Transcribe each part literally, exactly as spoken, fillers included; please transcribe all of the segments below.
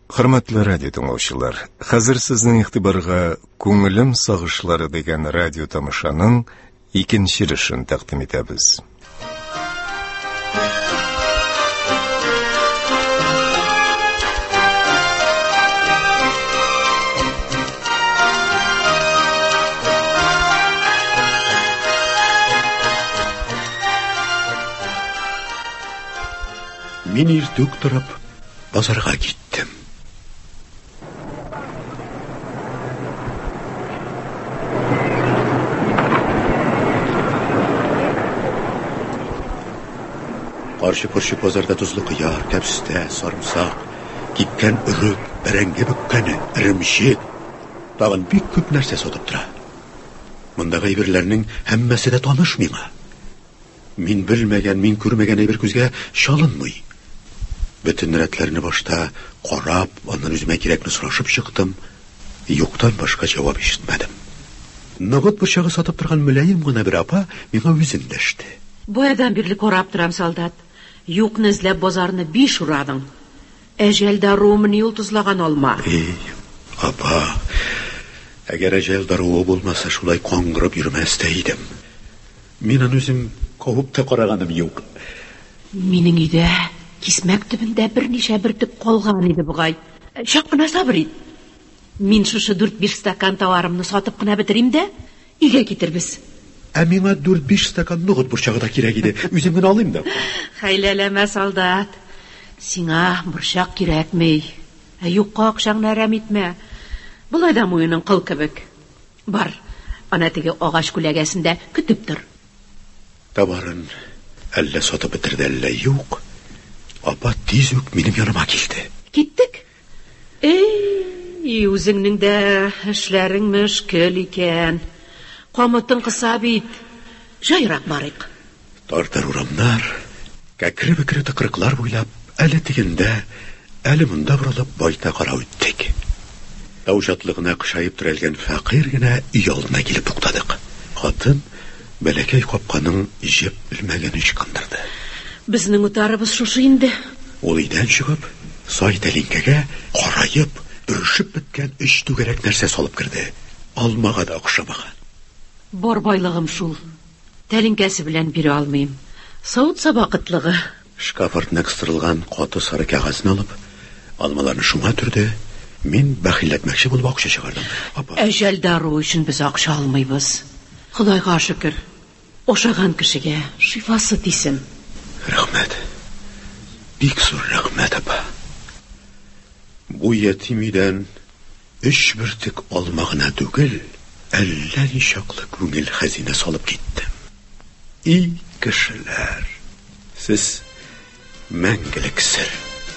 Hürmetli radyo dinləyicilər, hazır sizin ixtibarıga Көңілім сагышлары деген радио тамашаның икенче ришын тәкъдим итәбез. Мин иртүк торып базарга киттем. Каршы-күрше базарда тузлы кыяр, кәпсте, сарымсак, кипкән өрек, бәрәңге бөккәне, иремчек, тагын бик күп нәрсә сатып тора. Мондагы әйберләрнең һәммәсе дә таныш миңа. Мин белмәгән, мин күрмәгән әйбер күзгә чалынмый. Бөтен рәтләрне башта карап, аннан үземә кирәкне сорашып чыктым. Юктан башка җавап ишетмәдем. Ногыт бычагы сатып торган мөлаем гына бер апа миңа үзен дәште. Боядан бирле карап торам, солдат. Юкны эзләп базарны биш урадың. Әҗәл даруымын йолтызлаган алма. Эй, апа, әгәр әҗәл даруы булмаса, шулай каңгырып йөрмәс тә идем. Мин аны үзем кавып та караганым юк. Минең өйдә кисмәк төбендә берничә бөртек калган иде бугай. Чак кына сабыр ит. Мин шушы дүрт-биш стакан товарымны сатып кына битерим дә, өйгә китербез. Ә миңа дүрт-биш стакан ногыт борчагы да кирәк иде. Үзем генә алыйм да. Хәйләләмә, солдат. Сиңа борчак кирәкми. Ә юкка акчаңны әрәм итмә. Булай да муеның кыл кебек. Бар, ана теге агач күләгәсендә көтеп тор. Табарын әллә сатып бетерде, әллә юк. Апа тиз үк минем яныма килде. Киттек. Эй, үзеңнең дә эшләрең мөшкел икән. Камытың кыса бит. Жайрак барыйк. Тартыр урамнар, кәкре-бекре тыкрыклар буйлап, әле тигендә, әле монда борылып байта карау иттек. Таужатлыгына кышайып төрелгән фәкыйр генә өй алдына килеп туктадык. Хатын бәләкәй капканың җеп белмәгән ычкындырды. Безнең утарыбыз шушы инде. Ул өйдән чыгып, сай тәлинкәгә караеп, бөршеп беткән өч түгәрәк нәрсә салып керде. Алмага да охшамаган. Бар байлыгым шул. Тәлинкәсе белән бире алмыйм. Савыт сабакытлыгы. Шкаф артына кыстырылган каты сары кәгазьне алып, алмаларны шуңа төрде. Мин бәхилләтмәкче булып акча чыгардым. Апа, әҗәл даруы өчен без акча алмыйбыз. Худайга шөкер. Ошаган кешегә шифасы тисен. Рәхмәт. Бик зур рәхмәт, апа. Бу ятим өйдән өч бөртек алма гына түгел, әллә ничаклы күңел хәзинә салып киттем. И кешеләр, сез мәңгелек сер.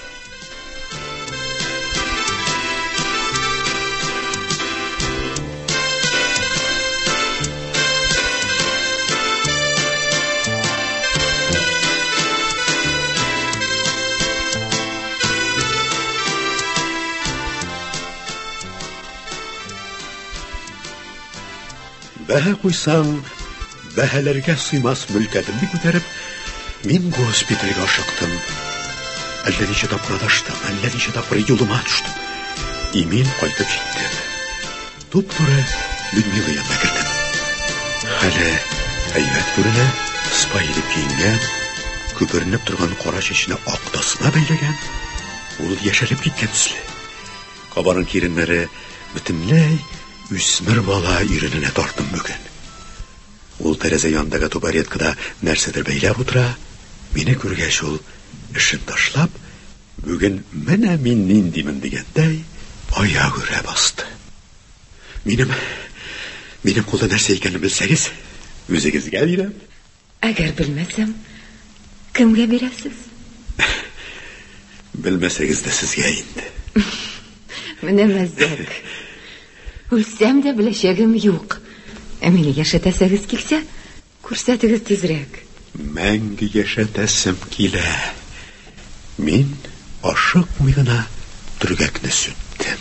Бәһә куйсаң, бәһәләргә сыймас мөлкәтемне күтәреп, мин госпитальгә ашыктым. Әллә ничә тапкыр адаштым, әллә ничә тапкыр юлыма төштем. И мин кайтып җиттем. Туп-туры Людмила янына кердем. Хәле әйбәт күренә, спайлы киенгән, күперенеп торган кара чәченә ак тасма бәйләгән. Ул яшәреп киткән төсле. Кабаның киреннәре бөтенләй үсмер бала ирененә тартым бүген. Ул тәрәзә янындагы тубареткада нәрсәдер бәйләп утыра. Мине күргәч ул эшен ташлап, бүген менә мин ниндимен дигәндәй аяк үрә басты. Минем минем кулда нәрсә икәнен белсәгез, үзегезгә бирәм. Әгәр белмәсәм, кемгә бирәсез? Белмәсәгез дә сезгә инде. Менә мәзәк. Үлсәм дә беләчәгем юк. Ә мине яшәтәсәгез килсә, күрсәтегез тизрәк. Мәңге яшәтәсем килә. Мин ашыкмый гына төргәкне сүттем.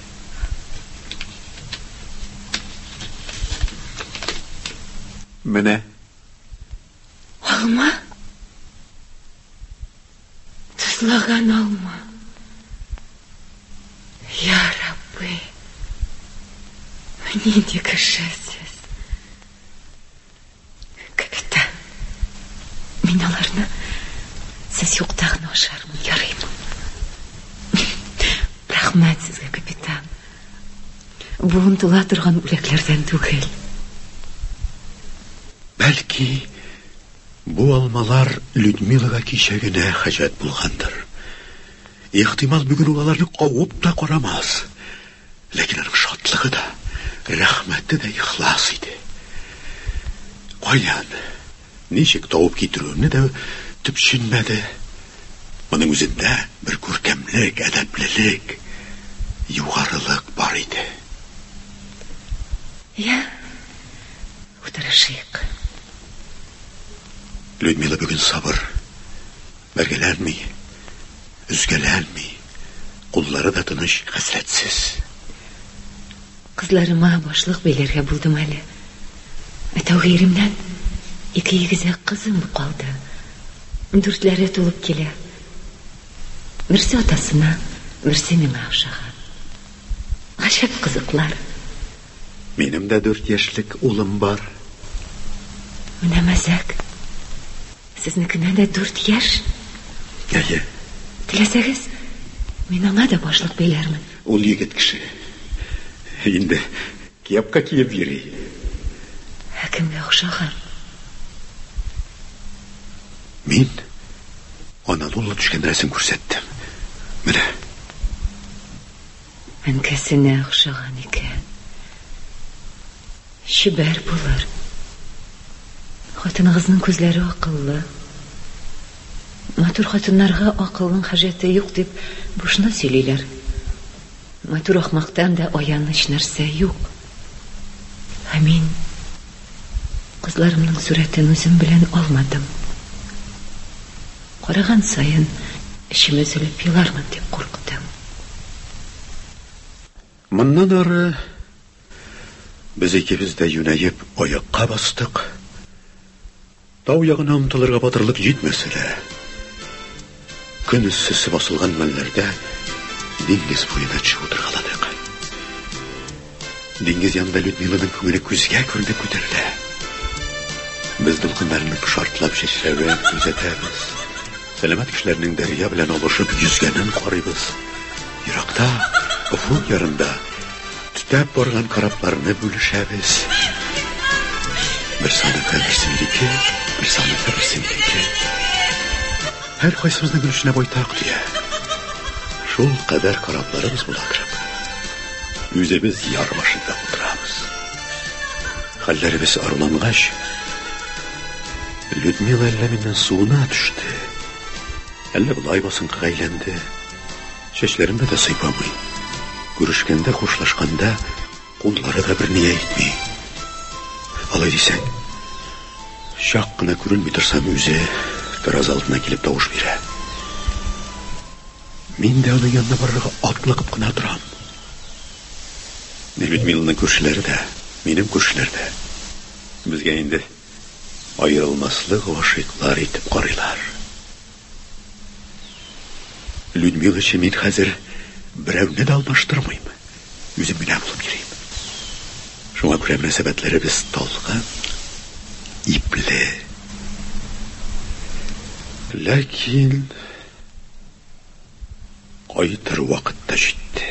Менә. Алма? Тозлаган алма. Раббы, мне не кішесіз. Капитан, мен аларны сіз юқтағын ашармын, яраймын. Рахмет сізге, капитан. Бұл ұмтыла тұрған үлеклерден түгел. Бәлки, bu алмалар Людмилаға кешегіне хәжәт булгандыр. Ихтимал бүген ул аларны кавып та карамас. Ләкин аның шатлыгы да, рәхмәте дә ихлас иде. Каян, ничек табып китерүне дә төпченмәде. Моның үзендә бер күркәмлек, әдәплелек, югарылык бар иде. Я утырышыйк. Людмила бүген сабыр, бәргеләнми, үзгәләнми, куллары да тыныч, хәсрәтсез. Кызларыма башлык бәйләргә булдым әле. Әтәүге иремнән ике егезәк кызым калды. Дүртләре тулып килә. Берсе атасына, берсе миңа охшаган. Гаҗәп кызыклар. Минем дә дүрт яшьлек улым бар. Менә мәзәк. Сезнекенә дә дүрт яшь. Әйе. Теләсәгез, мин аңа да башлык бәйләрмен. Ул егет кеше. Инде кепка киеп йөри. Кемгә охшаган? Мин Анадолуга төшкән рәсем күрсәттем. Менә. Әнкәсенә охшаган икән. Чибәр булыр. Хатыныгызның күзләре акыллы. Матур хатыннарга акылның хәҗәте юк дип бушына сөйлиләр. Матур ахмактан да аяныч нәрсә юк. Ә мин кызларымның сурәтен үзем белән алмадым. Караган саен эчем өзелеп елармын дип курктым. Моннан ары без икебез дә юнәеп аякка бастык. Тау ягына омтылырга батырлык җитмәсә дә, көн эссесе басылган мәлләрдә диңгез буена чыгып утыргаладык. Диңгез янында Людмиланың күңеле күзгә күренеп күтәрелә. Без дулкыннарны шартлап чәчрәвен күзәтәбез. Сәламәт кешеләрнең дәрья белән алышып йөзгәнен карыйбыз. Еракта, Офык ярында төтәп барган корабларны бүлешәбез. Бер саныкы, берсенеке, бер саныкы, берсенеке. Һәр кайсыбызның гөлешенә байтак дия. Шул кадәр корабларыбыз буладыр. Үзебез яр башында утырабыз. Хәлләребез арулангач, Людмила әллә миннән суына төште. Әллә болай басынкыга әйләнде. Чәчләрендә дә сыйпамый. Күрешкәндә, хушлашканда куллары да бер ни әйтми. Алай дисәң, чак кына күренми торсам үзе тәрәз алдына килеп тавыш бирә. Мин дә аның янына барырга атлыгып кына торам. Людмиланың күршеләре дә, минем күршеләр дә безгә инде аерылмаслык гашыйклар итеп карыйлар. Людмила өчен мин хәзер берәүне дә алмаштырмыйм. Үзем генә булып йөрим. Шуңа күрә мөнәсәбәтләребез талгын, ипле. Ләкин кайтыр вакыт та җитте.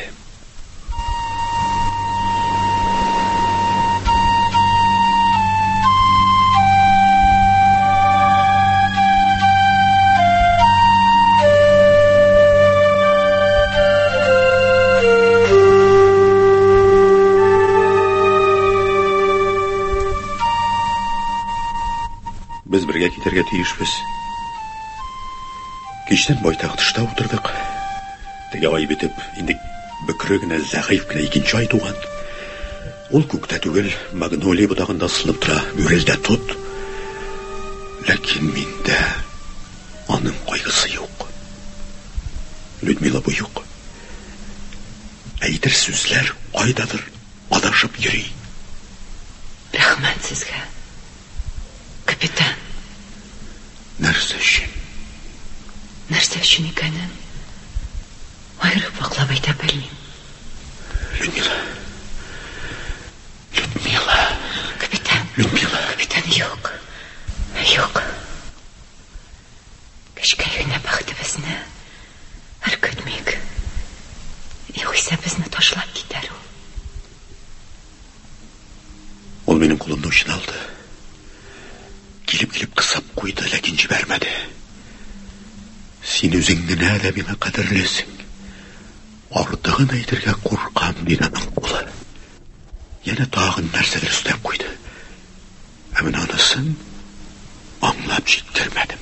Без бергә китәргә тиешбез. Кичтән байтак тышта утырдык. Теге ай битеп, инде бөкре генә, зәгыйфь кенә икенче ай туган. Ул күктә түгел, магнолия ботагында сынып тора, гүрелдә тот. Ләкин миндә аның кайгысы юк. Людмила бу юк. Әйтер сүзләр кайдадыр адашып йөри. Рәхмәт сезгә, капитан. Нәрсә өчен? Нәрсә өчен икәнен аерып ваклап әйтә белмим. Людмила. Людмила. Капитан. Людмила. Капитан, юк. Юк. Кешкә генә бәхтебезне өркетмик. Югыйсә безне ташлап китәр ул. Ул минем кулымны учын алды. Килеп-килеп кысып куйды, ләкин җибәрмәде. Син үзең генә дә миңа кадерлесең. Артыгын әйтергә куркам, диде аның кулы. Яна тагын нәрсәдер өстәп куйды. Ә мен анысын аңлап җиткермәдем.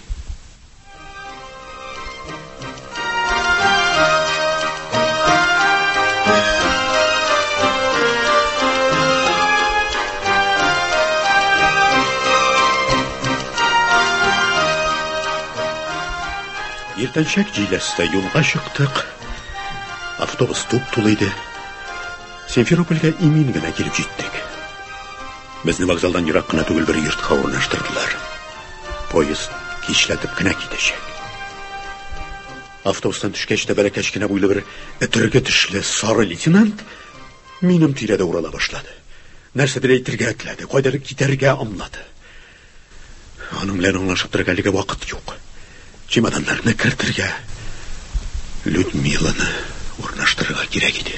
Ертәнчәк җиләстә юлга чыктык. Автобус туп-тулы иде. Симферопольгә имин генә килеп җиттек. Безне вокзалдан ерак кына түгел бер йортка урнаштырдылар. Поезд кичләтеп кенә китәчәк. Автобустан төшкәч тә бәләкәч кенә буйлы бер этергә тешле сары лейтенант минем тирәдә урала башлады. Нәрсәдер әйтергә теләде, кайдыр китәргә ымлады. Аның белән аңлашып торырга әлегә вакыт юк. Чемоданнарны кертергә, Людмиланы урнаштырырга кирәк иде.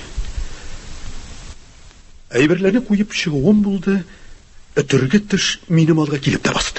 Әйберләрне куеп чыгуым булды, этергә теш минем алга килеп тә басты.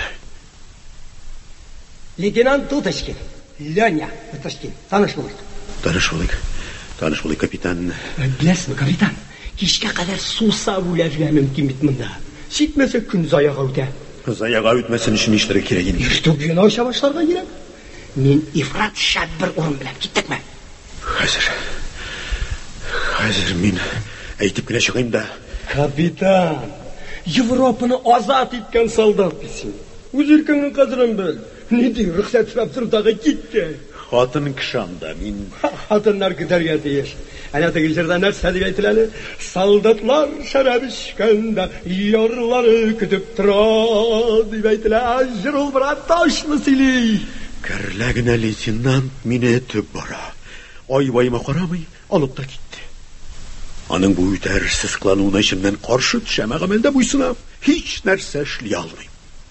Лейтенант Туточкин, Леня Туточкин, таныш булыйк. Таныш булыйк. Таныш булыйк, капитан. Беләсезме, капитан? Кичкә кадәр суса үләргә мөмкин бит монда. Ситмәсә көн заяга үтә. Заяга үтмәсен өчен нишләргә кирәк инде? Иртүк вино эчә башларга кирәк. Мин ифрат шәп бер урын белән киттекме? Хәзер. Хәзер мин әйтеп кенә чыгыйм да. Капитан, Европаны азат иткән солдат бисен. Үз иркеңнең кадерен бел. Ни ди, рөхсәт сорап тордагы китте. Хатын кышанда мин хатыннар көтәргә тиеш. Әнә теге җырда нәрсә дип әйтеләле? Солдатлар шәраб эчкәндә ярлары көтеп тора дип әйтелә. Җыр ул брат ташлы сөйли. Кәрләгенә лейтенант мине төп бара. Ай-вайма карамый, алып та китте. Аның бу үтәрсез кылануына ичемнән каршы төшәм, гамәлдә буйсынам. Һич нәрсә эшли алмыйм.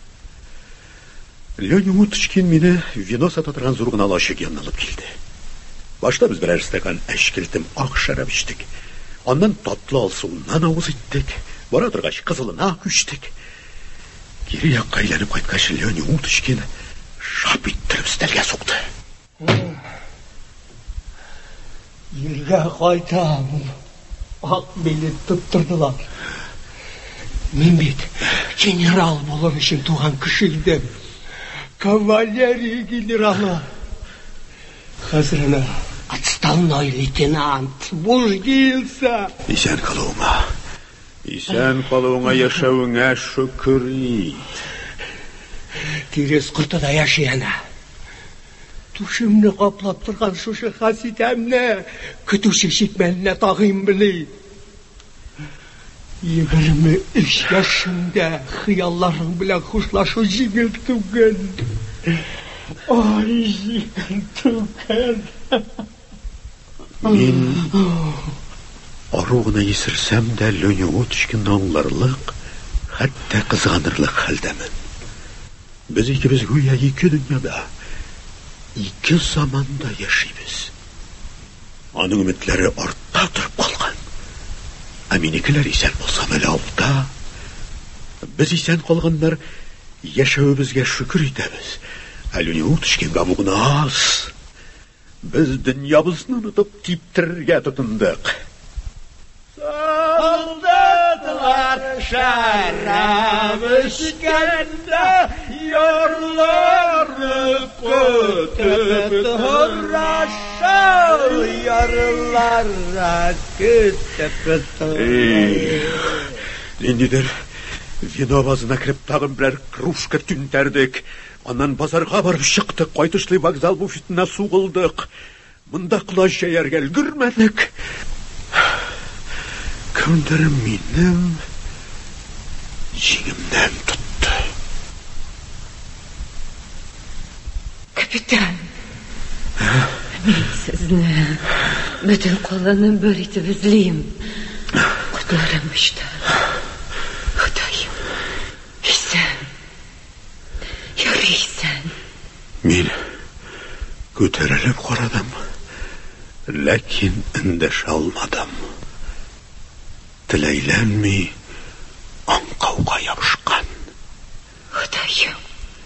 Леня Уточкин мине вино сата торган зур гына лачык янына алып килде. Башта без берәр стакан әчкелтем ак шарап эчтек. Аннан татлы алсуыннан авыз иттек. Бара торгач кызылына күчтек. Кире якка әйләнеп кайткач Леня Уточкин шап иттереп стәлгә сукты. Иргә кайтам. Ак билет тоттырдылар. Мин бит генерал булыр өчен туган кеше идем. Кавалерия генералы. Хәзер отставной лейтенант Бужгилса. Исән калуыңа. Исән калуыңа яшәвеңә шөкер ит. Тирес кортыда яшәйәнә. Түшемне каплап торган шушы хаситәмне көтүче шикмәненә тагыйм били. Егерме өч яшында хыялларың белән хушлашу җиңел түгел. Ай, җиңел түгел. Мин аругына исерсәм дә Леня Уточкинны аңларлык, хәтта кызганырлык хәлдәмен. Без икебез гүя ике дөньяда, ике заманда яшибез. Аның өметләре артта торып калган. Ә минекеләр исән булсам әле алда. Без исән калганнар яшәвебезгә шөкер итәбез. Ә Леня Уточкинга бу гына аз. Без дөньябызны онытып типтерергә тотындык. Солдатлар шәраб эчкәндә ярлары көтеп тораша, ярлары көтеп тора. Ниндидер вино базына кереп тагын берәр кружка түнтәрдек. Аннан базарга барып чыктык, кайтышлый вокзал буфетына сугылдык. Монда кылач җәяргә өлгермәдек. Кемдер минем җиңемнән тотты. Капитан, мин сезне бөтен каланы бер итеп эзлим. Аякларым ышты. Құдайым, исән. Ярыйсән. Мин көтерелеп қарадым, ләкин эндәшә алмадым. Теләйләнми аңкауга ябышкан. Құдайым,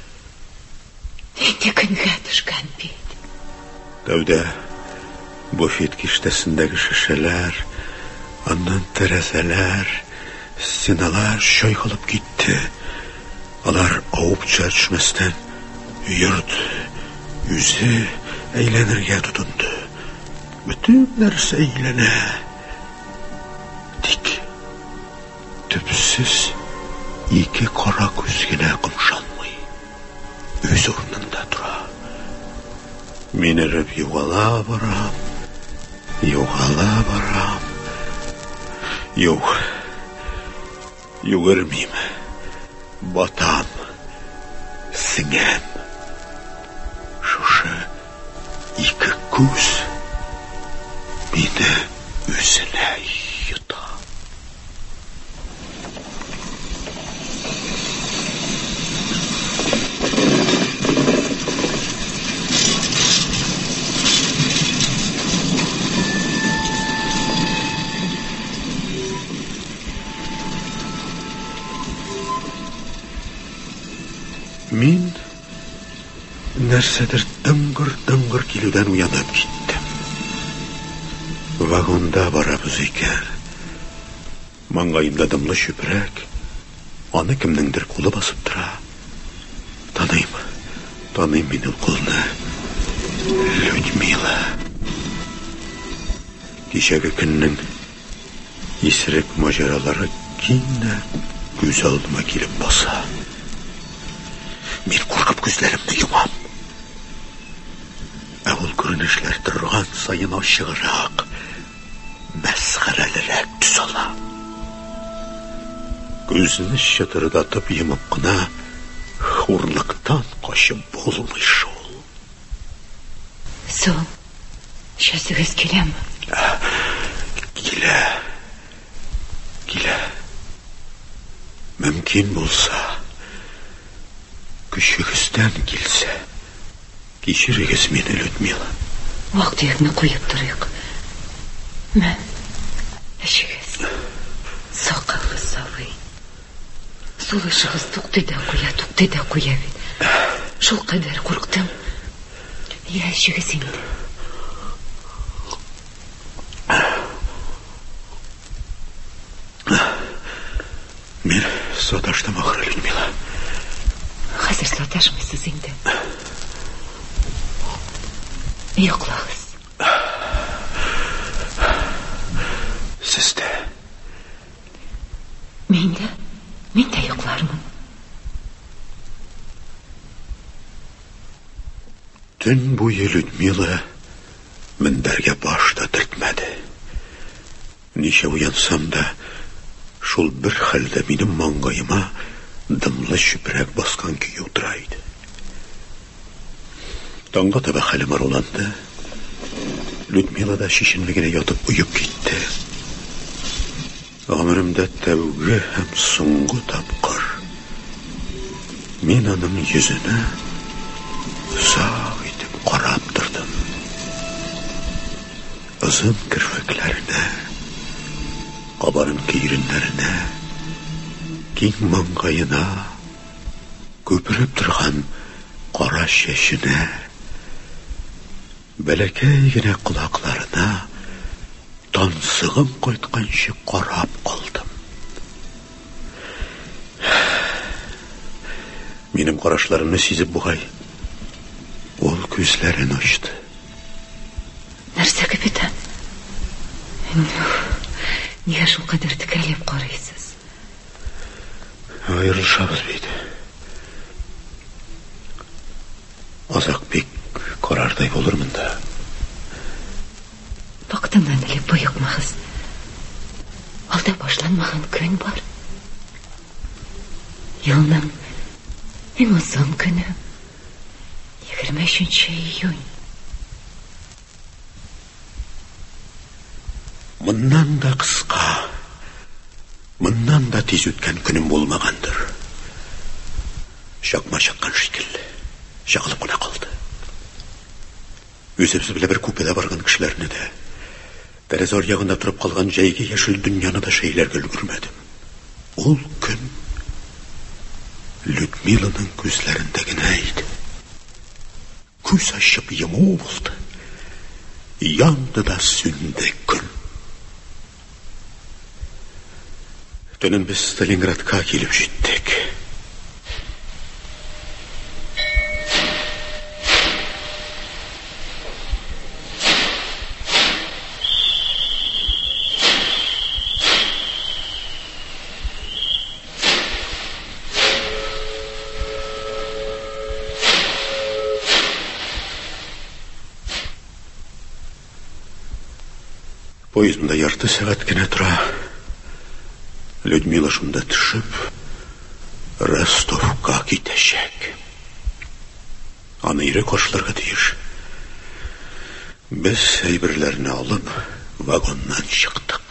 инде көнгә төшкән бит. Тәүдә буфет киштәсендәге шешәләр, аннан тәрәзәләр, стеналар чайкалып китте. Алар авып төшмәстән йорт үзе әйләнергә тотынды. Бөтен нәрсә әйләнә. Тик төпсез ике кара күз генә кымшанмый. Үз урынында тора. Мин эреп югала барам. Югала барам. Юк. Югырмыйм. Батам. Сеңәм. Шушы ике күз мине үзенә йота. Мин нәрсәдер дыңгыр-дыңгыр килүдән уянып киттем. Вагонда барабыз икән. Маңгаемда дымлы чүпрәк, аны кемнеңдер кулы басып тора. Таныйм, таныйм мин ул кулны. Людмила. Кичәге көннең исерек маҗаралары кинә күз алдыма килеп баса. Мин куркып күзләремне йомам. Ә ул күренешләр торган саен ачыграк, мәсхәрәлерәк төс ала. Күзне чытырдатып йомып кына хурлыктан качып булмый шул. Соң, шәсегез киләме? Килә. Килә. Мөмкин булса, көчегездән килсә, кичерегез мине, Людмила. Вак-төякне куеп торыйк. Мә, эчегез. Сакаллы сабый. Сулышыгыз туктый да куя, туктый да куя бит. Шул кадәр курктым. Я эчегез инде. Мин саташтым ахры, Людмила. Хәзер саташмыйсыз инде. Йоклагыз. Сез дә. Мин дә, мин дә йоклармын. Төн буе Людмила мендәргә баш та төртмәде. Ничә уянсам да, шул бер хәлдә минем маңгаема дымлы чүпрәк баскан көй утыра иде. Таңга таба хәлем аруланды. Людмила да шишенле генә ятып уеп китте. Гомеремдә тәүге һәм соңгы тапкыр мин аның йөзенә сак итеп карап тордым. Озын керфекләренә, кабарынкы иреннәренә, киң маңгаена, күпереп торган кара чәченә, бәләкәй генә колакларына тансыгым кайтканчы карап калдым. Минем карашларымны сизеп бугай, ул күзләрен ачты. Нәрсә капитан? Нигә шул кадәр текәлеп карыйсыз? Аерылышабыз бит. Азак бик карардай булырмын да. Вакытыннан элек боекмагыз. Алда башланмаган көн бар. Елның иң озын көне. егерме өченче июнь. Моннан да кыска, Шуннан да тиз өткен күнім болмағандыр. Шақма шаққан шекілі, шақылып қана қалды. Өзіміз біле бір купеде барған кішілеріне де, тәріз арияғында тұрып қалған жәйге ешіл дүнияны да шейлерге үлгірмедім. Ол күн Людмиланың көзлеріндегіне еді. Көз ашып ему болды. Yandı da sündü gün. Dönün biz Stalingrad'a gelip gittik. Поездында ярты сағат кенә тұра. Людмила шунда түшіп, Ростовқа китәшәк. Аны ире қаршыларға тиеш. Біз әйберләрне алып, вагоннан шықтық.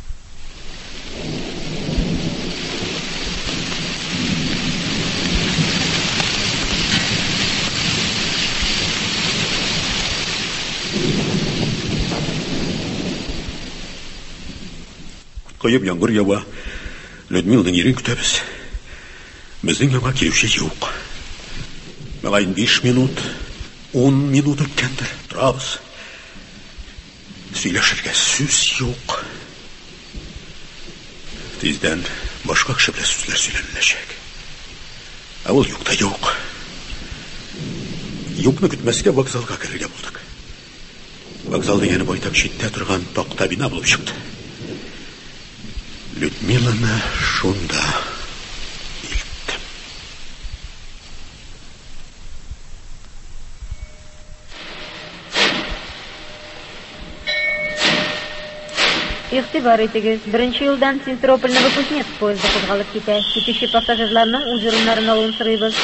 Қойып яңғыр яуа, Людмиланың ерін күтәбіз. Біздің яңа келуші жоқ. Мағайын беш минут, он минут өткендір. Тұрабыз. Сөйләшірге сөз жоқ. Тизден башқа кіші біле сөзлер сөйленілешек. Ә ол юқта жоқ. Юқны күтмәске вокзалға кірге болдық. Вокзалдың ені байтақ шетте тұрған тоқта бина болып шықты. Людмиланы шунда илттім. Игътибар итегез. Беренче юлдан Симферополь Новокузнецк поезды кузгалып китә. Китүче пассажирларның үз урыннарын алуын сорыйбыз.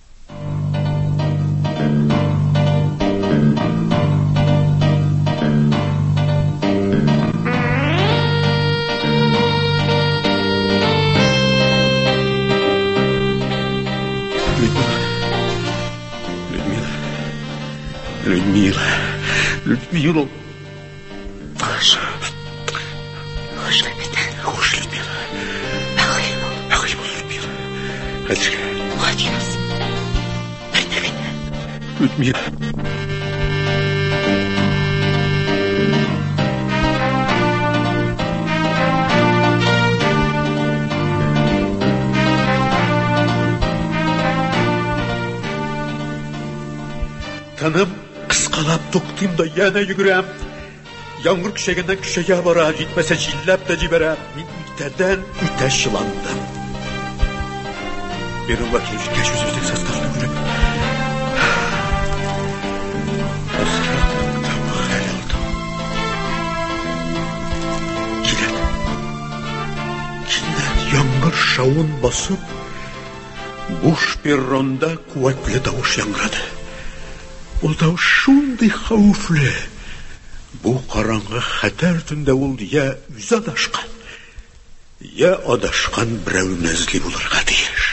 Людмила, Людмила. Хош. Хош, капитан. Хош, Людмила. Бақай бол. Бақай бол, Людмила. Қазірге. Владимир. Айнағайна. Людмила. Tanım қысқалап тоқтым да яна жүгірем. Яңғыр күшегеннен күшеге бара, жетмесе жилләп та жіберем. Мен үттерден үте шыландым. Бір ұлға келіп жеткеш өзіміздің составны көріп. Асыратың табы әл алдым. Келет. Келет яңғыр шауын басып, буш перронда куәтлі дауыш яңғырады. Ул да шундый хәүфле. Бу караңгы хәтәр төндә ул я үзе адашкан, я адашкан берәү нәзли булырга тиеш.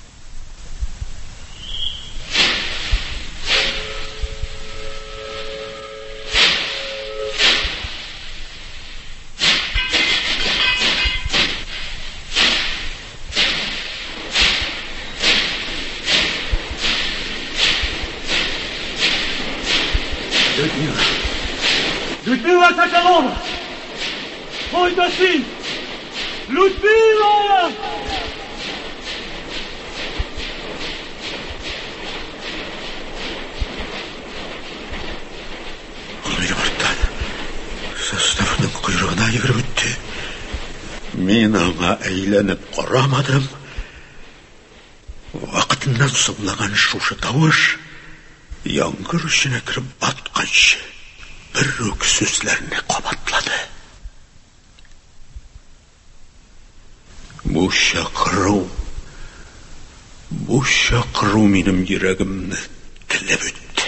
Людмила! Людмила Соколова! Мой сын! Людмила! Аэропорттан составның құйрығына егіріп өтті. Мен аңа әйленіп қарамадым. Вақытынан сымлаған шушы тауыш яңғыр ішіне кіріп батқаншы бір өксөзлеріне қабатлады. Бұ шақыру, бұ шақыру менің жүрегімні тіліп өтті.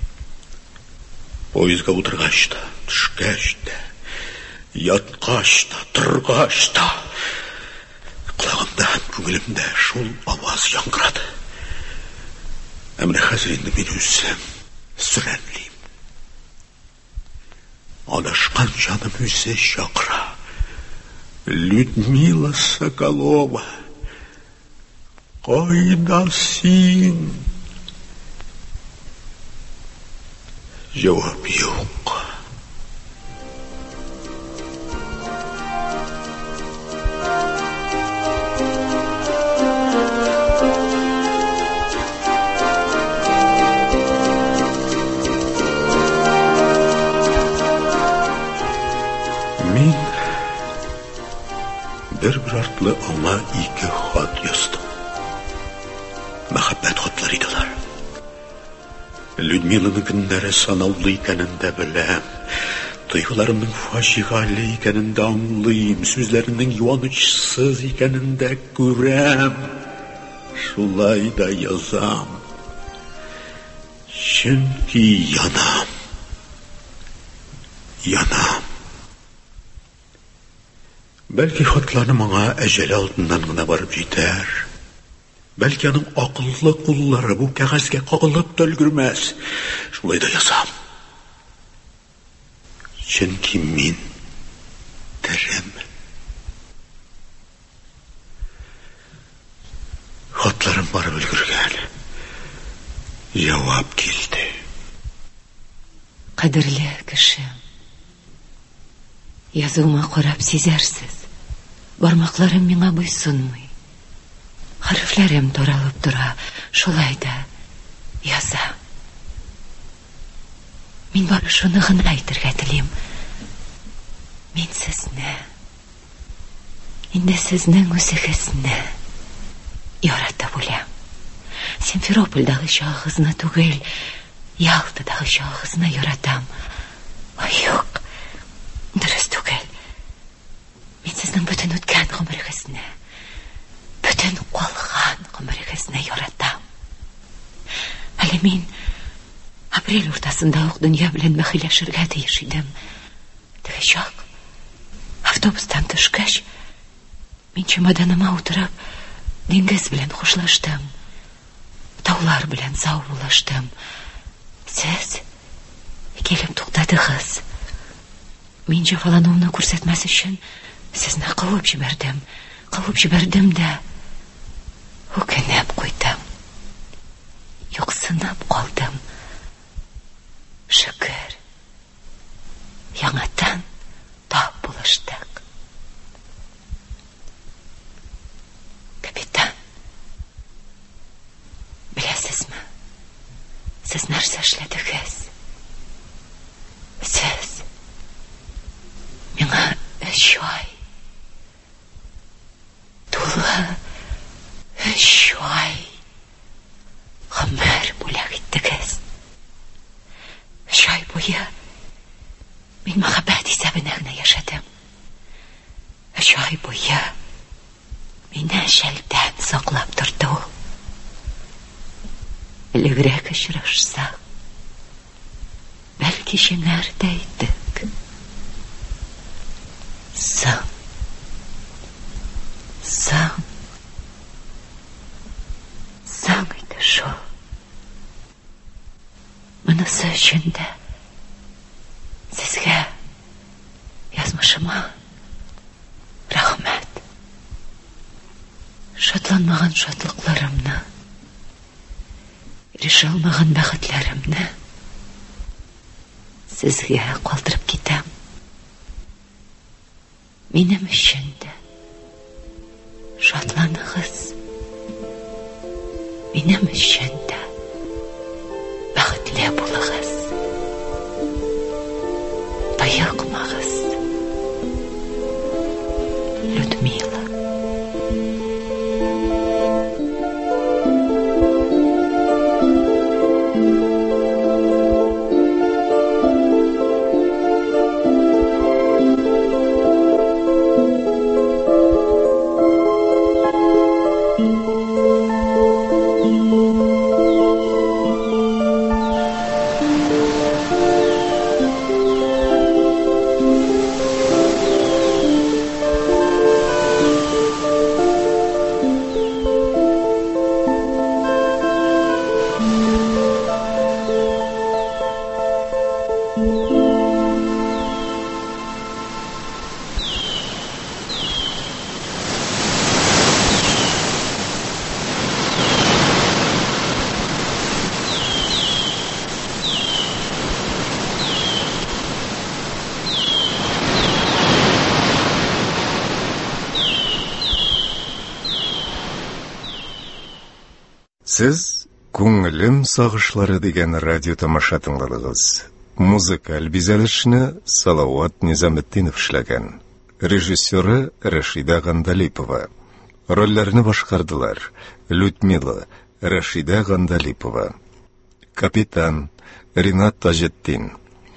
Поезға отырғаш та, түшкәш та, ятқаш та, тұрғаш та, Құлағымда һәм күңелемдә шул аваз яңгырады. Ә менә хәзер инде мин үзем сүрәнлим. Адашкан җаным үзе чакыра. Людмила Соколова, кайда син? Җавап юк. Мин бер-бер артлы аңа ике хат яздым. Мәхәббәт хатлары иделәр. Людмиланың көннәре санаулы икәнен дә беләм. Тойгыларымның фаҗигале икәнен дә аңлыйм. Сүзләренең юанычсыз икәнен дә күрәм. Шулай да язам. Чөнки янам. Янам. Бәлки хатларым аңа әҗәл алдыннан гына барып җитәр. Бәлки аның акыллы куллары бу кәгазьгә кагылып та өлгермәс. Шулай да язам. Чөнки мин терем. Хатларым барып өлгергән. Җавап килде. Кадерле кеше, язуыма карап сизәрсез. Бармакларым миңа буйсынмый. Хәрефләрем таралып тора, шулай да язам. Мин бары шуны гына әйтергә телим. Мин сезне, инде сезнең үзегезне яратып үләм. Симферопольдагы чагыгызны түгел, Ялтадагы чагыгызны яратам. Ай, юк, дөрес түгел. Мин сезнең бөтен үткән гомерегезне, бөтен калган гомерегезне яратам. Әле мин апрель уртасында ук дөнья белән бәхиләшергә тиеш идем. Теге чак автобустан төшкәч, мин чемоданыма утырып, диңгез белән хушлаштым. Таулар белән саубулаштым. Сез килеп туктадыгыз. Мин җәфалануымны күрсәтмәс өчен сезне куып җибәрдем. Куып җибәрдем дә үкенеп куйдым. Юксынып калдым. Шөкер, яңадан тап булыштык. Капитан, беләсезме, сез нәрсә эшләдегез? Сез миңа өч ай, тулы өч ай гомер бүләк иттегез. Өч ай буе мин мәхәббәт исәбенә генә яшәдем. Өч ай буе мине шәлтән саклап торды ул. Элегрәк очрашсак, бәлки җиңәр дә идек. Соң, соң, соң иде шул. Монысы өчен дә сезгә, язмышыма рәхмәт. Шатланмаган шатлыкларымны, ирешә алмаган бәхетләремне сезгә калдырып китәм. Минем өчен дә шатланыгыз. Минем өчен дә бәхетле булыгыз. Таяқмагыз. Людмила. Сіз «Күңілім сағышлары» деген радио тамаша тыңладыңыз. Музыкаль бизәлешне Салават Низаметтинов эшләгән. Режиссеры Рашида Гандалипова. Рольләрне башкардылар: Людмила, Рашида Гандалипова. Капитан Ринат Таҗетдин.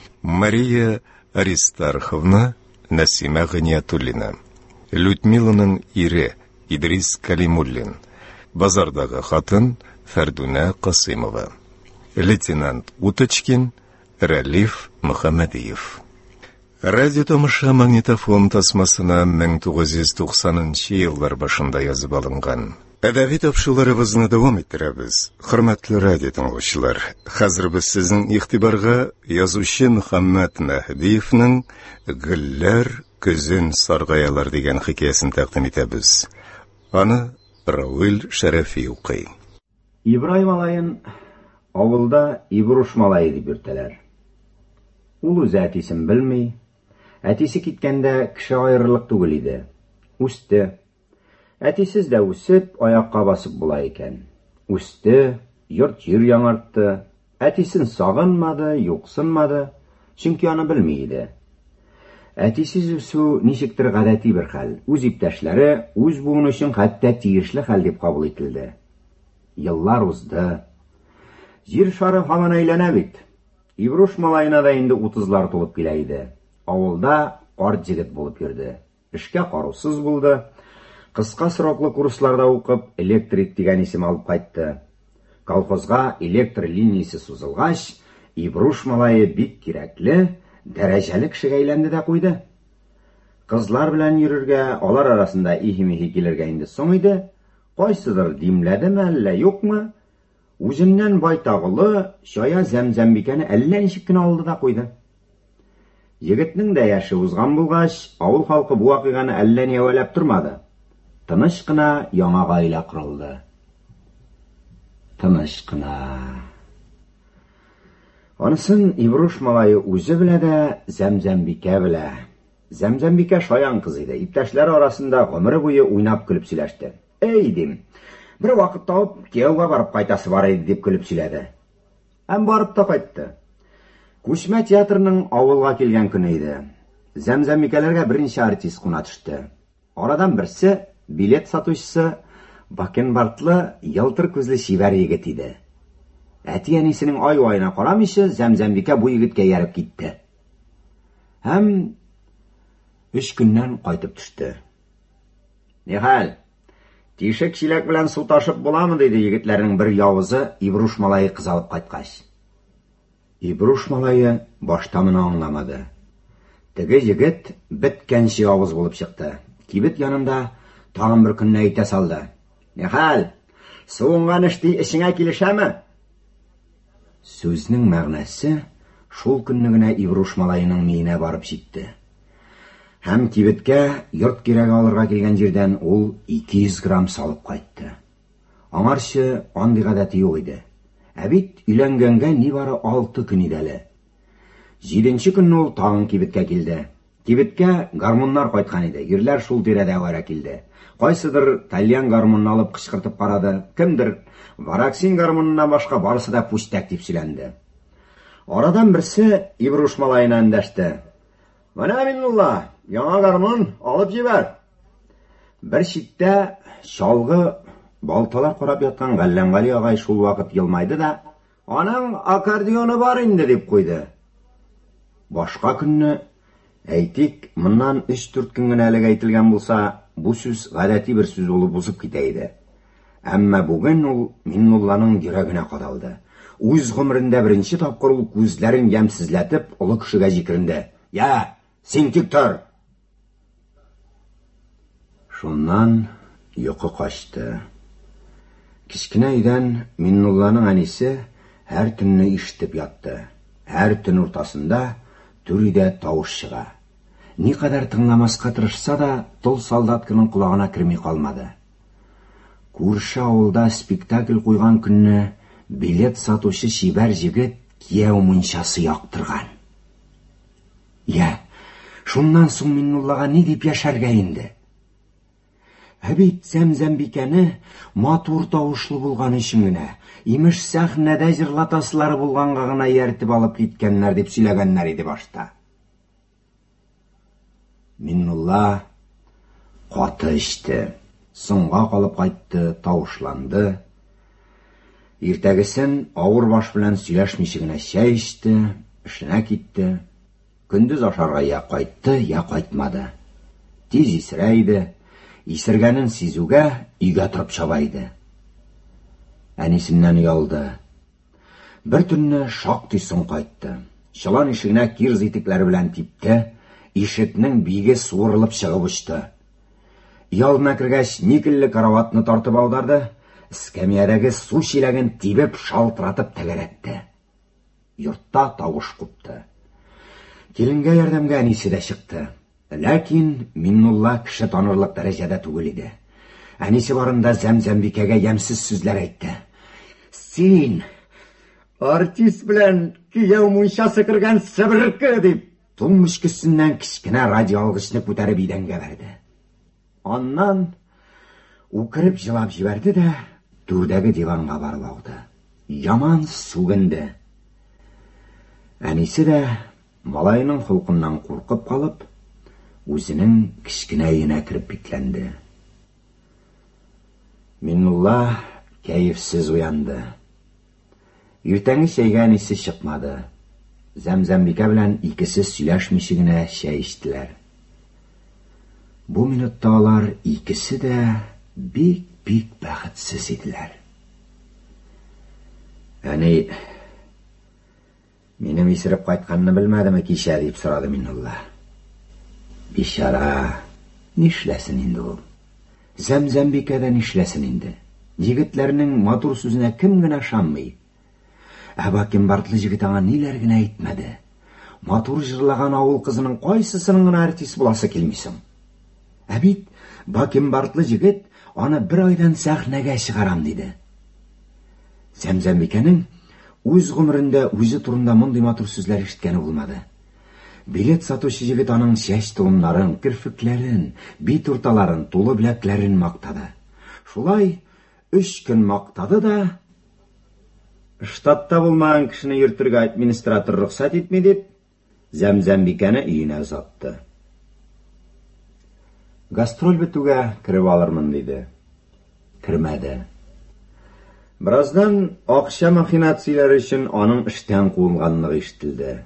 Мария Аристарховна, Насима Гыниятуллина. Людмиланың ире Идрис Калимуллин. Базардагы хатын Фәрдүнә Касыймова. Лейтенант Уточкин Рәлиф Мөхәммәдиев. Радио тамаша магнитофон тасмасына мең тугыз йөз туксанынчы еллар башында язып алынган. Әдәби тапшыруларыбызны дәвам иттерәбез. Хөрмәтле радио тыңлаучылар, хәзер без сезнең игътибарга язучы Мөхәммәд Мәһдиевнең «Гөлләр көзен саргаялар» дигән хикәясен тәкъдим итәбез. Аны Рауил Шәрәфи укый. Ибрай малайын авылда Ибруш малайы дип йөртәләр. Ул үзе әтисен белми, әтисе киткәндә кеше аерылык түгел иде. Үсте. Әтисез дә үсеп, аяққа басып була икән. Үсте, йорт җир яңартты. Әтисен сагынмады, юксынмады, чөнки аны белми иде. Әтисез үсү ничектер гадәти бер хәл. Үз иптәшләре үз буыны өчен хәтта тиешле хәл дип кабул ителде. Еллар узды. Җир шары һаман әйләнә бит. Ибруш малайына да инде утызлар тулып килә иде. Авылда карт җегет булып йөрде. Эшкә карусыз булды. Кыска сроклы курсларда укып, электрик дигән исем алып кайтты. Колхозга электр линиясе сузылгач, Ибруш малайы бик кирәкле, дәрәҗәле кешегә әйләнде дә куйды. Кызлар белән йөрергә, алар арасында ихи-михи килергә инде соң иде. Кайсыдыр димләдеме әллә юкмы? Үзеннән байтагылы чая Зәмзәмбикәне әллә ничек кенә алды да куйды. Егетнең дә яше узган булгач, авыл халкы бу вакыйганы әллә ни әвәләп тормады. Тыныч кына яңа гаилә корылды. Тыныч кына. Анысын Ибруш малайы үзе белә дә, Зәмзәмбикә белә. Зәмзәмбикә шаян кыз иде. Иптәшләре арасында гомере буе уйнап көлеп сөйләште. Эй, дим, бер вакыт табып, кияүгә барып кайтасы бар иде дип көлеп сөйләде. Һәм барып та кайтты. Күчмә театрның авылга килгән көне иде. Зәмзәмбикәләргә беренче артист куна төште. Арадан берсе билет сатучысы Бакенбардлы, ялтыр күзле шибәр егет иде. Әти-әнисенең ай-вайына карамыйча, Зәмзәмбикә бу егеткә ярып китте. Һәм өч көннән кайтып төште. Нихәл? Тишек чиләк белән су ташып буламы, диде егетләрнең бер явызы Ибруш малайы кыз алып кайткач. Ибруш малайы башта моны аңламады. Теге егет беткәнче явыз булып чыкты. Кибет янында тагын бер көнне әйтә салды. Нихәл? Суынган эшти ишеңә килешәме? Сүзнең мәгънәсе шул көнне генә Ибруш малайының миенә барып җитте. Һәм кибеткә йорт кирәге алырга килгән җирдән ул ике йөз грамм салып кайтты. Аңарчы андый гадәте юк иде. Ә бит өйләнгәнгә нибары алты көн иде әле. Җиденче көнне ул тагын кибеткә килде. Кибеткә гармуннар кайткан иде. Ирләр шул тирәдә вара килде. Кайсыдыр тальян гармунын алып кычкыртып карады. Кемдер вараксин гармуныннан башка барысы да пүчтәк дип сөйләнде. Арадан берсе Ибруш малайына эндәште. Менә Миннулла, яңа гармун алып җибәр. Бер читтә чалгы балталар карап яткан Галләмгали агай шул вакыт елмайды да, аның аккордеоны бар инде дип куйды. Башка көнне әйтик, моннан өч-дүрт көн генә әлегә әйтелгән булса, бу сүз гадәти бер сүз булып узып китә иде. Әмма бүген ул Миннулланың йөрәгенә кадалды. Үз гомерендә беренче тапкыр ул күзләрен ямсызлатып, олы кешегә җикеренде. Я, син тик тор. Шуннан йокы качты. Кичкенә өйдән Миннулланың әнисе һәр төнне ишетеп ятты. Һәр төн уртасында түридә тавыш чыга. Никадәр тыңламаска тырышса да, тол солдатканың колагына керми калмады. Күрше авылда спектакль куйган көнне билет сатучы шибәр җегет кияү мунчасы яктырган. Я, шуннан соң Миннуллага ни дип яшәргә инде? Ә бит Зәмзәмбикәне матур тавышлы булган өчен генә, имеш сәхнәдә җырлатасылары булганга гына ияртеп алып киткәннәр дип сөйләгәннәр иде башта. Миннулла каты ичте, соңга калып кайтты, тавышланды. Иртәгесен авыр баш белән сөйләшмичә генә чәй ичте, эшенә китте. Көндез ашарга я кайтты, я кайтмады. Тиз исерәйде, исергәнен сизүгә өйгә торып чабайды. Әнисеннән ялды. Бер төнне шактый соң кайтты. Чолан ишегенә кирз итекләре белән типте, ишекнең биге суырылып чыгып очты. Ялына кергәч, никелле караватны тартып аударды, эскәмиядәге су чиләген тибеп, шалтыратып тәгәрәтте. Йортта тавыш купты. Киленгә ярдәмгә әнисе дә чыкты. Ләкин Миннулла кеше танырлык дәрәҗәдә түгел иде. Әнисе барында Зәмзәмбикәгә ямсыз сүзләр әйтте. Син артист белән кияү мунчасы кергән себерке дип, тун мөшкесеннән кечкенә радиоалгычны күтәреп идәнгә бәрде. Аннан укырып җылап җибәрде дә түрдәге диванга барып ауды. Яман сүгенде. Әнисе дә малайының холкыннан куркып калып, үзенең кечкенә өенә кирип бикләнде. Миннулла кәефсез уянды. Иртәнге чәйгә әнисе чыкмады. Зәмзәмбикә белән икесе сөйләшмичә генә чәй иштеләр. Бу минутта алар икесе дә бик-бик бәхетсез иделәр. Әни, минем исереп кайтканны белмәдеме кичә дип сорады Миннулла. Бишара, нишләсен инде ул? Зәмзәмбикә дә нишләсен инде? Егетләрнең матур сүзенә кем генә ышанмый? Ә Бакенбардлы җегет аңа ниләр генә әйтмәде. Матур җырлаган авыл кызының кайсысының гына артист буласы килмисең? Ә бит Бакенбардлы җегет аны бер айдан сәхнәгә чыгарам диде. Зәмзәмбикәнең үз гомерендә үзе турында мондый матур сүзләр ишеткәне булмады. Билет сатучы җегет аның чәч толымнарын, кирфекләрен, бит урталарын, тулы беләкләрен мактады. Шулай өч көн мактады да, штатта булмаган кешене йөртергә администратор рөхсәт итми дип, Зәмзәмбикәне өенә озатты. Гастроль бетүгә кирип алырмын диде. Кирмәде. Бираздан акча махинацияләре өчен аның эштән куылганлыгы ишетелде.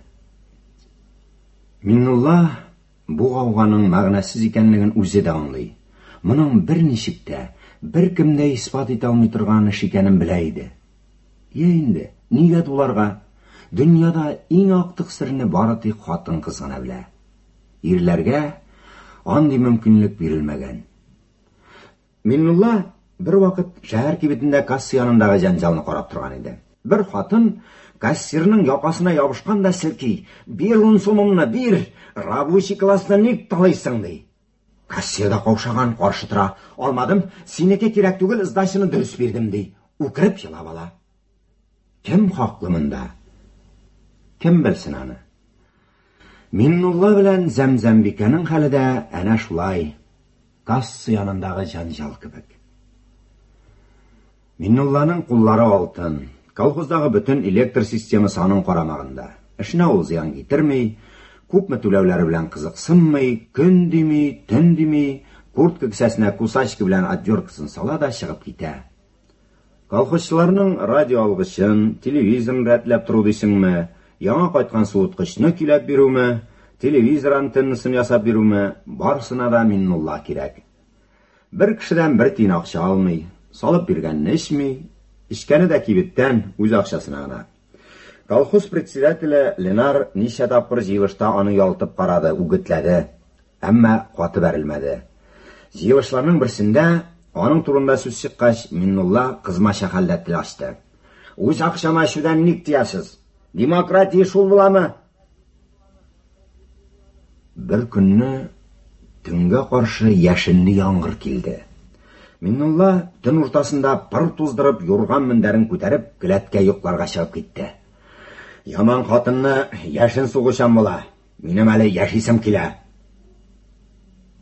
Миннулла бу гауганың мәгънәсез икәнлеген үзе дә аңлый. Моның бер ничек тә, бер кемдә исбат итә алмый торган эш икәнен белә иде. Я инде, нигә дуларга? Дөньяда иң актык серне бары тик хатын кыз гына белә. Ирләргә андый мөмкинлек бирелмәгән. Миннулла бер вакыт шәһәр кибетендә касса янындагы җанҗалны карап торган иде. Бер хатын кассирның якасына ябышкан да селки, «Бир ун сумымны, бир! Рабочий классны ник талыйсың?» ди. Кассир да каушаган, каршы тора. «Алмадым, синеке кирәк түгел, сдачаны дөрес бирдем» ди. Укырып елап ала. Кем хаклы монда? Кем белсен аны? Миннулла белән Зәмзәмбикәнең хәле дә әнә шулай, касса янындагы җанҗал кебек. Миннулланың куллары алтын. Колхоздагы бөтен электр системасы аның карамагында. Эшенә ул зыян китермей, күпме түләүләре белән кызыксынмый, көн дими, төн дими, куртка кесәсенә кусачка белән отверткасын сала да чыгып китә. Колхозчыларның радио алгычын, телевизорын рәтләп тору дисеңме, яңа кайткан суыткычны киләп бирүме, телевизор антеннасын ясап бирүме, барсына да Миннулла кирәк. Бер кешедән бер тиен акча алмый, салып биргәнне эчми, эчкәне дә кибеттән үз акчасына гына. Колхоз председателе Ленар ничә тапкыр җыелышта аны ялтып карады, үгетләде, әмма каты бәрелмәде. Җыелышларның берсендә аның турында сүз чыккач, Миннулла кызмача хәлдә тел ачты. Үз акчама эчүдән ник тиясез? Демократия шул буламы? Бер көнне төнгә каршы яшенле яңгыр килде. Миннулла төн уртасында пыр туздырып, юрган мендәрен күтәреп, келәткә йокларга чыгып китте. Яман хатынны яшен сугышам була. Минем әле яшисем килә.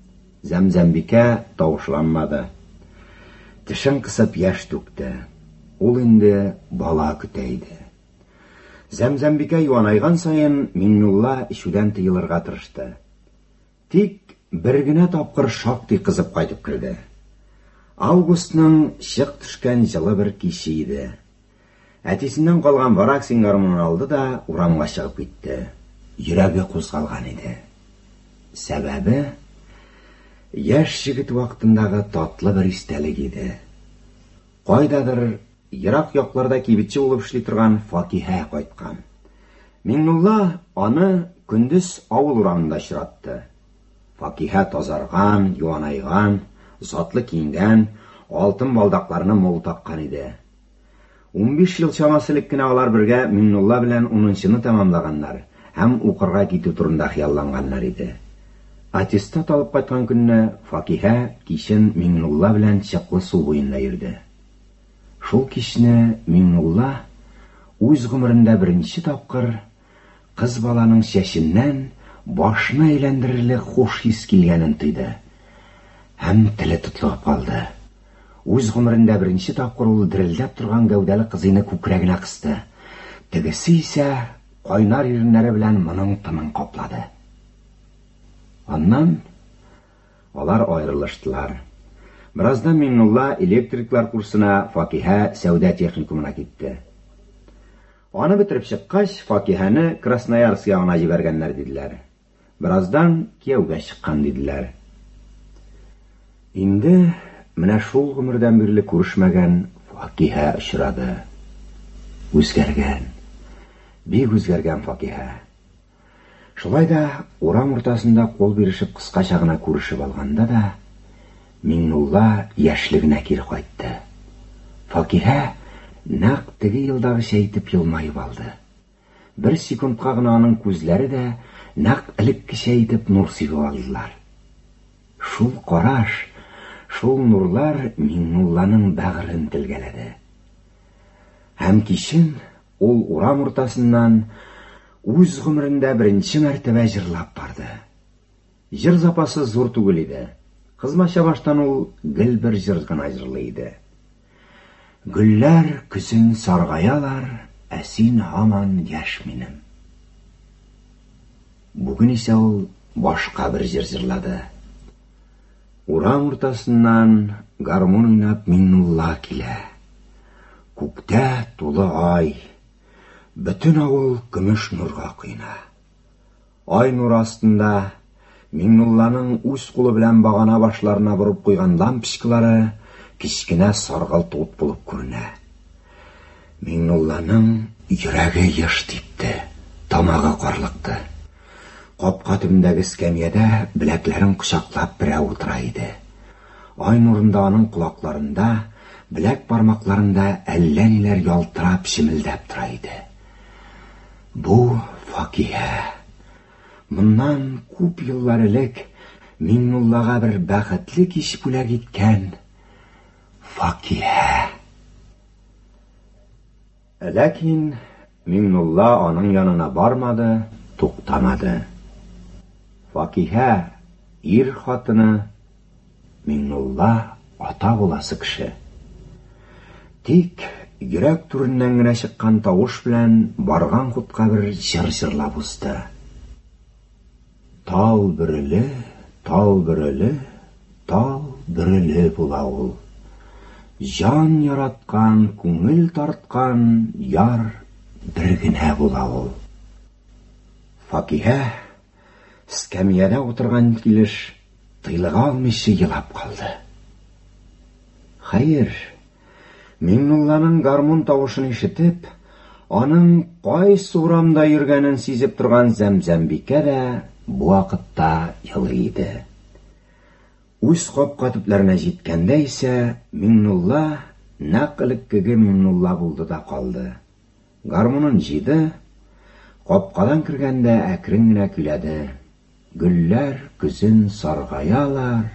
Зәмзәмбикә тавышланмады. Тешен кысып яшь түкте. Ул инде бала көтә иде. Зәмзәмбикә юанайган сайын Миңнулла ишүдән тыелырга тырышты. Тик бер генә тапкыр шактый кызып кайтып керде. Августның чык төшкән җылы бер киче иде. Әтисеннән калган вараксин гармунын алды да урамга чыгып китте. Йөрәге кузгалган иде. Сәбәбе яшь җегет вакытындагы татлы бер истәлек иде. Кайдадыр ерак якларда кибетче булып эшли торган Факиһә кайткан. Миңнулла аны көндез авыл урамында очратты. Факиһә тазарган, юанайган, затлы киенгән, алтын балдакларны мул таккан иде. унбиш ел чамасы элек кенә алар бергә Миңнулла белән унынчыны тәмамлаганнар һәм укырга китү турында хыялланганнар иде. Аттестат алып кайткан көнне Факиһә кичен Миңнулла белән чаклы су буенда йөрде. Шул кичне Миңнулла үз гомерендә беренче тапкыр кыз баланың чәченнән башына әйләндерерлек хуш хис килгәнен тойды. Һәм теле тотлыгып калды. Үз гомерендә беренче тапкыр ул дерелдәп торган гәүдәле кызыны күкрәгенә кысты. Тегесе исә кайнар иреннәре белән моның тынын каплады. Аннан алар аерылыштылар. Бираздан Миңнулла электриклар курсына, Факиһә сәүдә техникумына китте. Аны бетереп чыккач, Факиһәне Красноярск ягына җибәргәннәр диделәр. Бираздан кияүгә чыккан диделәр. Инде менә шул гомердән бирле күрешмәгән Факиһә очрады. Үзгәргән. Бик үзгәргән Факиһә. Шулай да урам уртасында кол бирешеп кыскача гына күрешеп алганда да Миңнулла яшьлегенә кире кайтты. Факиһә нәкъ теге елдагыча итеп елмайып алды. Бер секундка гына аның күзләре дә нәкъ элеккечә итеп нур сибеп алдылар. Шул караш, шул нурлар Миңнулланың бәгырен телгәләде. Һәм кичен ул урам уртасыннан үз гомерендә беренче мәртәбә җырлап барды. Җыр запасы зур түгел иде. Кызмача баштан ул гел бер җыр гына җырлый иде. Гөлләр көзен саргаялар, ә син һаман яшь минем. Бүген исә ул башка бер җыр җырлады. Урам уртасыннан гармун уйнап Миңнулла килә. Күктә тулы ай, бөтен авыл көмеш нурга кыйна. Ай нур астында Миңнулланың үз кулы белән багана башларына бурып куйган лампочкалары кичкенә саргылт ут булып күренә. Миңнулланың йөрәге еш типте, тамагы карлыкты. Капка төбендәге эскәмиядә беләкләрен кочаклап берәү утыра иде. Ай нурында аның кулакларында, беләк бармакларында әллә ниләр ялтырап чимелдәп тора иде. Бу Факиһә. Моннан күп еллар элек Миңнуллага бер бәхетле кич бүләк иткән Факиһә. Ләкин Миңнулла аның янына бармады, туктамады. Факиһә ир хатыны, Миңнулла ата буласы кеше. Тик йөрәк түреннән генә чыккан тавыш белән барган хутка бер җыр җырлап узды. Тал бөреле, тал бөреле, тал бөреле була ул. Жан яраткан, күңел тарткан яр бер генә була ул. Факиһә эскәмиядә утырган килеш тыйлыга алмыйча елап калды. Хәер, Миңнулланың гармун тавышын ишетеп, аның кайсы урамда йөргәнен сизеп торган Зәмзәмбикә дә бу вакытта йылый иде. Үз капка төпләренә җиткәндә исә Миңнулла нәкъ элеккеге Миңнулла булды да калды. Гармунын җыйды, капкадан кергәндә әкрен генә көйләде. Гөлләр көзен саргаялар.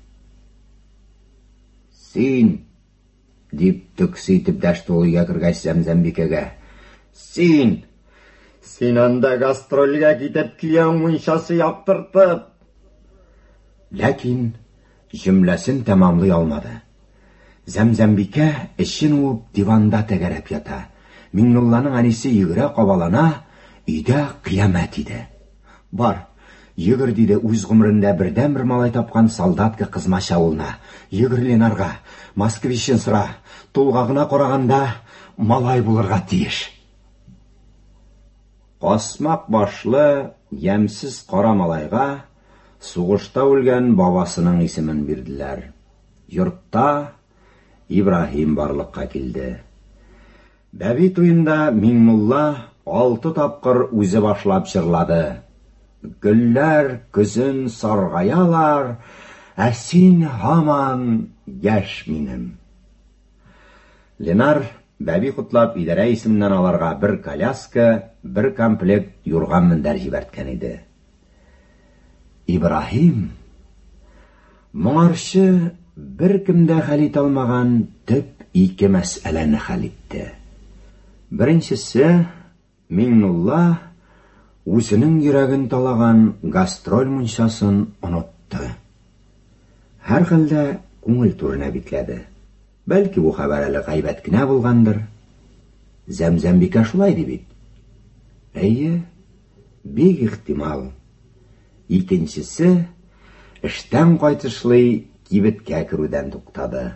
Син дип төксе итеп дәште ул өйгә кергәч Зәмзәмбикәгә. Син! Син анда гастрольгә китеп кияү мунчасы яктыртып. Ләкин җөмләсен тәмамлый алмады. Зәмзәмбикә эшен уып диванда тәгәрәп ята. Миңнулланың әнисе йөгерә кабалана, өйдә кыямәт иде. Бар, йөгер диде үз гомерендә бердән бер малай тапкан солдатка кызмача улына. Йөгер Ленарға, Москвичен сыра, тулгагына караганда малай булырга тиеш. Касмак башлы, ямсыз кара малайга сугышта үлгән бабасының исемен бирделәр. Йортта Ибраһим барлыкка килде. Бәби туенда Миңнулла алты тапкыр үзе башлап җырлады. Гөлләр көзен саргаялар, ә син һаман яшь минем. Ленар бәби кутлап идарә исеменнән аларга бер коляска, бер комплект юрган мендәр җибәрткән иде. Ибраһим моңарчы бер кемдә хәл итә алмаган төп ике мәсьәләне хәл итте. Беренчесе, Миңнулла үзенең йөрәген талаган гастроль мунчасын онытты. Һәр хәлдә күңел турына бикләде. Бәлки бу хәбәр әле гайбәт кенә булгандыр. Зәмзәмбикә шулай ди бит. Әйе, бик ихтимал. Икенчесе, эштән кайтышлый кибеткә керүдән туктады.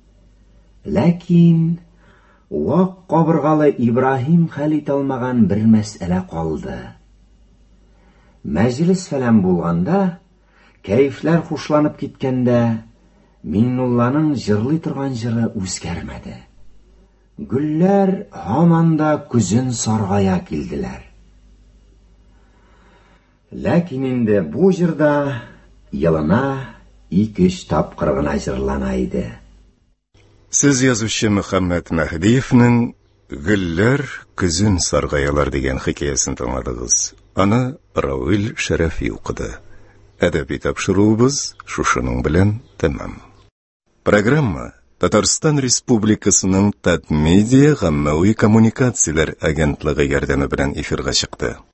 Ләкин вак кабыргалы Ибраһим хәл итә алмаган бер мәсьәлә калды. Мәҗлес фәлән булганда, кәйфләр хушланып киткәндә, Миңнулланың җырлый торган җыры үзгәрмәде. Гөлләр һаман да күзен саргая килделәр. Ләкин инде бу җырда елына ике-өч тапкыр гына җырлана иде. Сез язучы Мөхәммәд Мәһдиевнең «Гөлләр көзен саргаялар» дигән хикәясен тыңладыгыз. Аны Рауил Шәрәфи укыды. Әдәби тапшыруыбыз шушының белән тәмам. Программа Татарстан Республикасының Татмедиа гаммәви коммуникацияләр агентлыгы ярдәме белән эфирга чыкты.